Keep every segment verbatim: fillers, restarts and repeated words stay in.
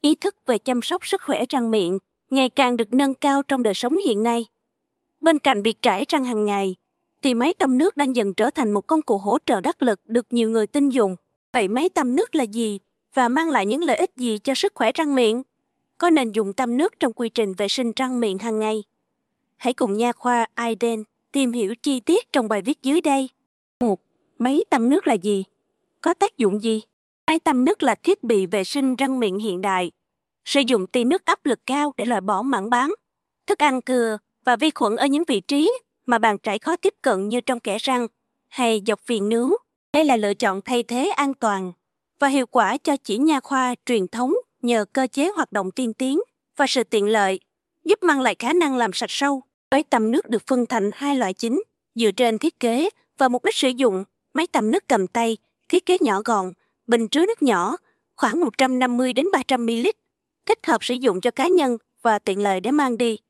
Ý thức về chăm sóc sức khỏe răng miệng ngày càng được nâng cao trong đời sống hiện nay. Bên cạnh việc trải răng hàng ngày, thì máy tăm nước đang dần trở thành một công cụ hỗ trợ đắc lực được nhiều người tin dùng. Vậy máy tăm nước là gì và mang lại những lợi ích gì cho sức khỏe răng miệng? Có nên dùng tăm nước trong quy trình vệ sinh răng miệng hàng ngày? Hãy cùng nha khoa Aiden tìm hiểu chi tiết trong bài viết dưới đây. một. Máy tăm nước là gì? Có tác dụng gì? Máy tăm nước là thiết bị vệ sinh răng miệng hiện đại, sử dụng tia nước áp lực cao để loại bỏ mảng bám, thức ăn thừa và vi khuẩn ở những vị trí mà bàn chải khó tiếp cận như trong kẽ răng hay dọc viền nướu. Đây là lựa chọn thay thế an toàn và hiệu quả cho chỉ nha khoa truyền thống nhờ cơ chế hoạt động tiên tiến và sự tiện lợi, giúp mang lại khả năng làm sạch sâu. Máy tăm nước được phân thành hai loại chính dựa trên thiết kế và mục đích sử dụng. Máy tăm nước cầm tay, thiết kế nhỏ gọn, bình chứa nước nhỏ, khoảng một trăm năm mươi đến ba trăm mi-li-lít, thích hợp sử dụng cho cá nhân và tiện lợi để mang đi.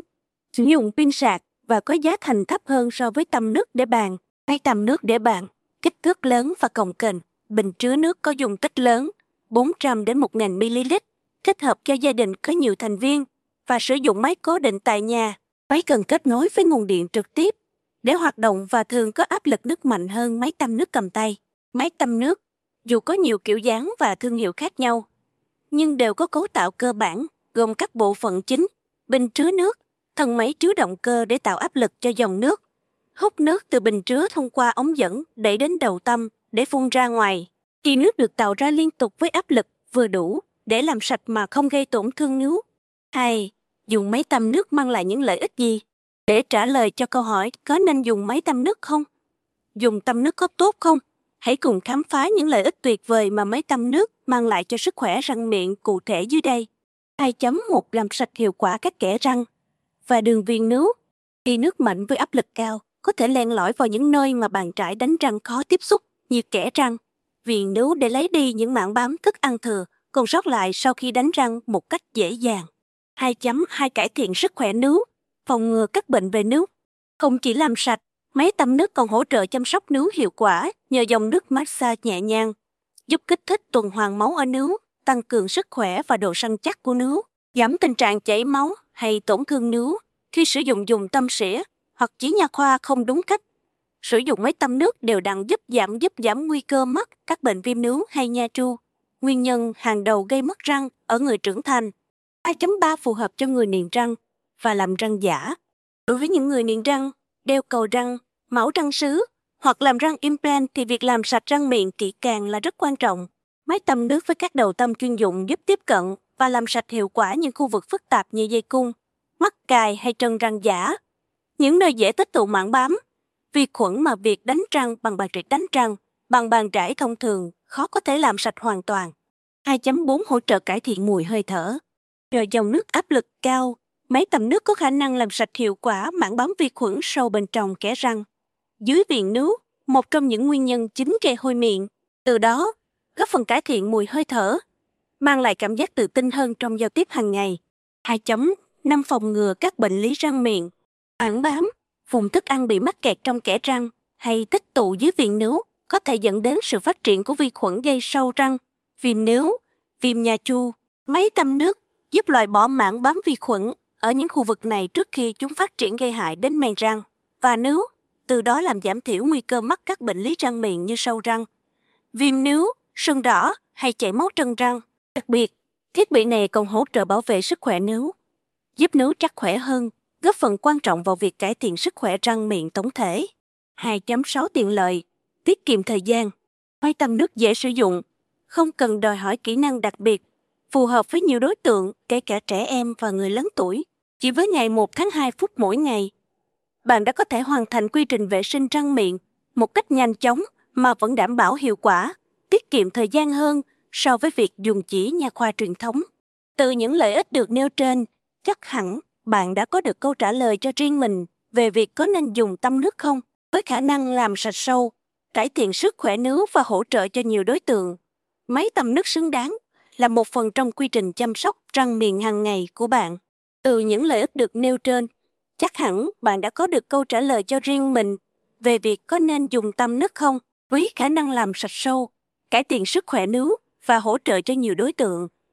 Sử dụng pin sạc và có giá thành thấp hơn so với tăm nước để bàn. Máy tăm nước để bàn, kích thước lớn và cồng kềnh, bình chứa nước có dung tích lớn, bốn trăm đến một nghìn mi-li-lít, thích hợp cho gia đình có nhiều thành viên và sử dụng máy cố định tại nhà. Máy cần kết nối với nguồn điện trực tiếp để hoạt động và thường có áp lực nước mạnh hơn máy tăm nước cầm tay. Máy tăm nước, dù có nhiều kiểu dáng và thương hiệu khác nhau, nhưng đều có cấu tạo cơ bản gồm các bộ phận chính: bình chứa nước, thân máy chứa động cơ để tạo áp lực cho dòng nước, hút nước từ bình chứa thông qua ống dẫn đẩy đến đầu tăm để phun ra ngoài. Khi nước được tạo ra liên tục với áp lực vừa đủ để làm sạch mà không gây tổn thương nướu. hai. Dùng máy tăm nước mang lại những lợi ích gì? Để trả lời cho câu hỏi có nên dùng máy tăm nước không? Dùng tăm nước có tốt không? Hãy cùng khám phá những lợi ích tuyệt vời mà máy tăm nước mang lại cho sức khỏe răng miệng cụ thể dưới đây. hai chấm một Làm sạch hiệu quả các kẽ răng và đường viền nướu. Khi nước mạnh với áp lực cao, có thể len lỏi vào những nơi mà bàn chải đánh răng khó tiếp xúc như kẽ răng, viền nướu để lấy đi những mảng bám thức ăn thừa còn sót lại sau khi đánh răng một cách dễ dàng. hai chấm hai Cải thiện sức khỏe nướu, phòng ngừa các bệnh về nướu. Không chỉ làm sạch, máy tăm nước còn hỗ trợ chăm sóc nướu hiệu quả nhờ dòng nước massage nhẹ nhàng, giúp kích thích tuần hoàn máu ở nướu, tăng cường sức khỏe và độ săn chắc của nướu, giảm tình trạng chảy máu hay tổn thương nướu khi sử dụng dùng tăm xỉa hoặc chỉ nha khoa không đúng cách. Sử dụng máy tăm nước đều đặn giúp giảm giúp giảm nguy cơ mắc các bệnh viêm nướu hay nha tru, nguyên nhân hàng đầu gây mất răng ở người trưởng thành. hai chấm ba Phù hợp cho người niềng răng và làm răng giả. Đối với những người niềng răng, đeo cầu răng, mẫu răng sứ hoặc làm răng implant thì việc làm sạch răng miệng kỹ càng là rất quan trọng. Máy tăm nước với các đầu tăm chuyên dụng giúp tiếp cận và làm sạch hiệu quả những khu vực phức tạp như dây cung, mắc cài hay chân răng giả, những nơi dễ tích tụ mảng bám, vi khuẩn mà việc đánh răng bằng bàn chải đánh răng, bằng bàn chải thông thường khó có thể làm sạch hoàn toàn. hai chấm bốn Hỗ trợ cải thiện mùi hơi thở. Nhờ dòng nước áp lực cao, máy tăm nước có khả năng làm sạch hiệu quả mảng bám vi khuẩn sâu bên trong kẽ răng, dưới viền nướu, một trong những nguyên nhân chính gây hôi miệng. Từ đó, góp phần cải thiện mùi hơi thở, mang lại cảm giác tự tin hơn trong giao tiếp hàng ngày. hai chấm năm Phòng ngừa các bệnh lý răng miệng. Mảng bám, vùng thức ăn bị mắc kẹt trong kẽ răng hay tích tụ dưới viền nướu có thể dẫn đến sự phát triển của vi khuẩn gây sâu răng, viêm nướu, viêm nha chu. Máy tăm nước giúp loại bỏ mảng bám vi khuẩn ở những khu vực này trước khi chúng phát triển gây hại đến men răng và nướu, từ đó làm giảm thiểu nguy cơ mắc các bệnh lý răng miệng như sâu răng, viêm nướu, sưng đỏ hay chảy máu chân răng. Đặc biệt, thiết bị này còn hỗ trợ bảo vệ sức khỏe nướu, giúp nướu chắc khỏe hơn, góp phần quan trọng vào việc cải thiện sức khỏe răng miệng tổng thể. hai chấm sáu Tiện lợi, tiết kiệm thời gian. Máy tăm nước dễ sử dụng, không cần đòi hỏi kỹ năng đặc biệt, phù hợp với nhiều đối tượng, kể cả trẻ em và người lớn tuổi. Chỉ với ngày một tháng hai phút mỗi ngày, bạn đã có thể hoàn thành quy trình vệ sinh răng miệng một cách nhanh chóng mà vẫn đảm bảo hiệu quả, tiết kiệm thời gian hơn so với việc dùng chỉ nha khoa truyền thống. Từ những lợi ích được nêu trên, chắc hẳn bạn đã có được câu trả lời cho riêng mình về việc có nên dùng tăm nước không, với khả năng làm sạch sâu, cải thiện sức khỏe nướu và hỗ trợ cho nhiều đối tượng. Máy tăm nước xứng đáng là một phần trong quy trình chăm sóc răng miệng hàng ngày của bạn. Từ những lợi ích được nêu trên, chắc hẳn bạn đã có được câu trả lời cho riêng mình về việc có nên dùng tăm nước không, với khả năng làm sạch sâu, cải thiện sức khỏe nướu và hỗ trợ cho nhiều đối tượng.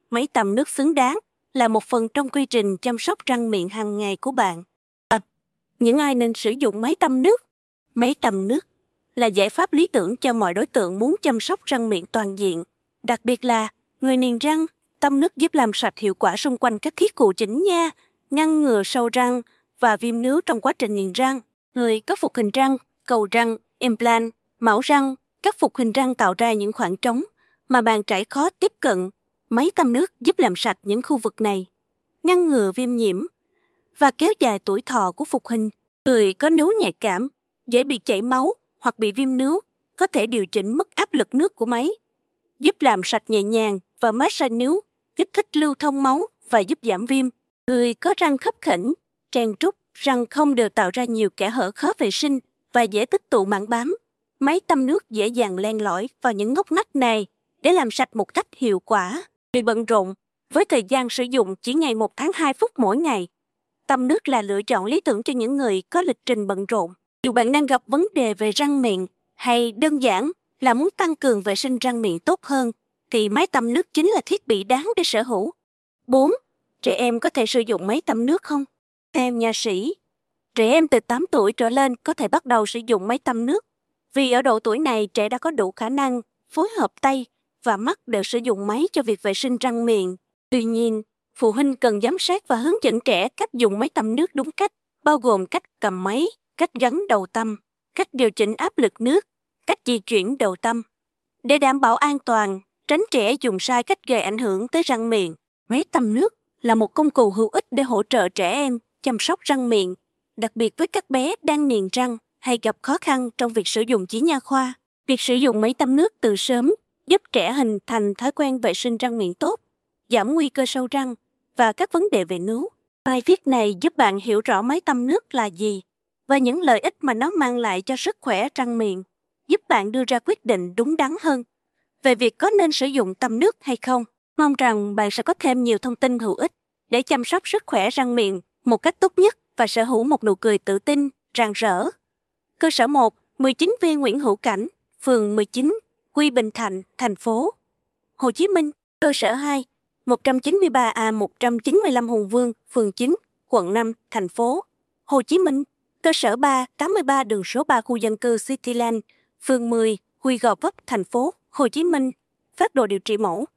Máy tăm nước xứng đáng là một phần trong quy trình chăm sóc răng miệng hàng ngày của bạn. À, những ai nên sử dụng máy tăm nước? Máy tăm nước là giải pháp lý tưởng cho mọi đối tượng muốn chăm sóc răng miệng toàn diện, đặc biệt là người niềng răng. Tăm nước giúp làm sạch hiệu quả xung quanh các khí cụ chỉnh nha, ngăn ngừa sâu răng và viêm nướu trong quá trình niềng răng. Người có phục hình răng, cầu răng, implant, mão răng, các phục hình răng tạo ra những khoảng trống mà bàn chải khó tiếp cận. Máy tăm nước giúp làm sạch những khu vực này, ngăn ngừa viêm nhiễm và kéo dài tuổi thọ của phục hình. Người có nướu nhạy cảm, dễ bị chảy máu hoặc bị viêm nướu, có thể điều chỉnh mức áp lực nước của máy, giúp làm sạch nhẹ nhàng và massage nướu, kích thích lưu thông máu và giúp giảm viêm. Người có răng khấp khểnh, tràn trúc, răng không đều tạo ra nhiều kẽ hở khó vệ sinh và dễ tích tụ mảng bám. Máy tăm nước dễ dàng len lỏi vào những ngóc ngách này để làm sạch một cách hiệu quả. Người bận rộn, với thời gian sử dụng chỉ ngày một tháng hai phút mỗi ngày, tăm nước là lựa chọn lý tưởng cho những người có lịch trình bận rộn. Dù bạn đang gặp vấn đề về răng miệng hay đơn giản là muốn tăng cường vệ sinh răng miệng tốt hơn, thì máy tăm nước chính là thiết bị đáng để sở hữu. bốn. Trẻ em có thể sử dụng máy tăm nước không? Theo nha sĩ, trẻ em từ tám tuổi trở lên có thể bắt đầu sử dụng máy tăm nước, vì ở độ tuổi này trẻ đã có đủ khả năng phối hợp tay và mắt để sử dụng máy cho việc vệ sinh răng miệng. Tuy nhiên, phụ huynh cần giám sát và hướng dẫn trẻ cách dùng máy tăm nước đúng cách, bao gồm cách cầm máy, cách gắn đầu tăm, cách điều chỉnh áp lực nước, cách di chuyển đầu tăm. Để đảm bảo an toàn, tránh trẻ dùng sai cách gây ảnh hưởng tới răng miệng, máy tăm nước là một công cụ hữu ích để hỗ trợ trẻ em chăm sóc răng miệng, đặc biệt với các bé đang niềng răng hay gặp khó khăn trong việc sử dụng chỉ nha khoa. Việc sử dụng máy tăm nước từ sớm giúp trẻ hình thành thói quen vệ sinh răng miệng tốt, giảm nguy cơ sâu răng và các vấn đề về nướu. Bài viết này giúp bạn hiểu rõ máy tăm nước là gì và những lợi ích mà nó mang lại cho sức khỏe răng miệng, giúp bạn đưa ra quyết định đúng đắn hơn về việc có nên sử dụng tăm nước hay không. Mong rằng bạn sẽ có thêm nhiều thông tin hữu ích để chăm sóc sức khỏe răng miệng một cách tốt nhất và sở hữu một nụ cười tự tin, rạng rỡ. Cơ sở một, mười chín V Nguyễn Hữu Cảnh, phường mười chín, Quy Bình Thạnh, thành phố Hồ Chí Minh. Cơ sở hai, một trăm chín mươi ba A một trăm chín mươi lăm Hùng Vương, phường chín, quận năm, thành phố Hồ Chí Minh. Cơ sở ba, tám mươi ba đường số ba khu dân cư Cityland, phường mười, Huy Gò Vấp, thành phố Hồ Chí Minh. Phác đồ điều trị mẫu